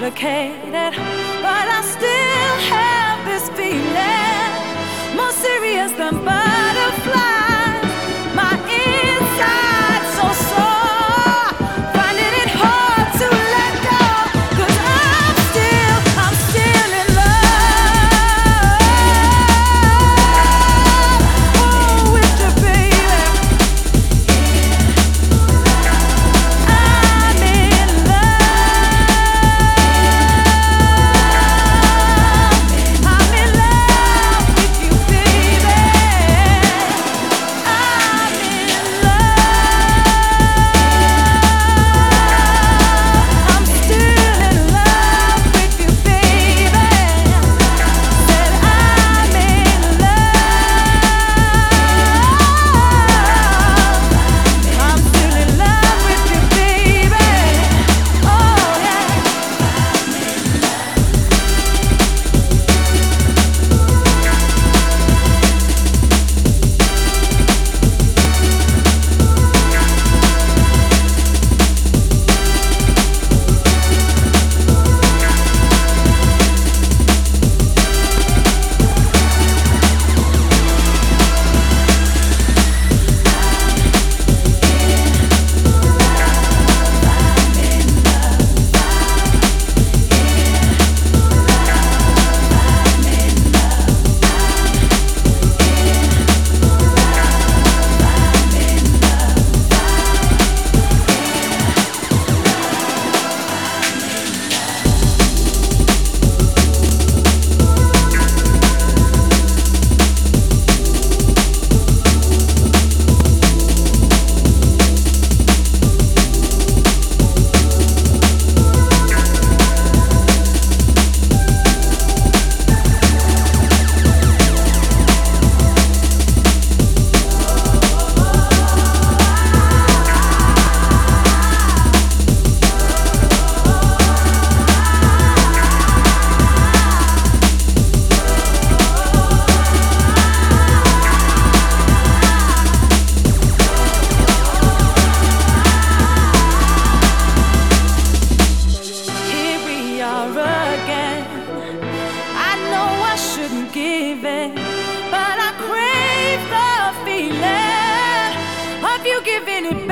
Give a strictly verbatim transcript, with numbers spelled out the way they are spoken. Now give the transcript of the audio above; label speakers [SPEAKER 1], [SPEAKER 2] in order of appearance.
[SPEAKER 1] complicated, but I still have this feeling, more serious than butterflies. My inside so sore, finding it hard to let go, 'cause I'm still, I'm still in love, oh, with the baby. I'm in love, I'm in love with you, baby. I'm in love, I'm still in love with you, baby. Said I'm in love, I'm still in love with you, baby. Oh yeah. Here we are again. I know I shouldn't give it, but I crave the feeling of you giving it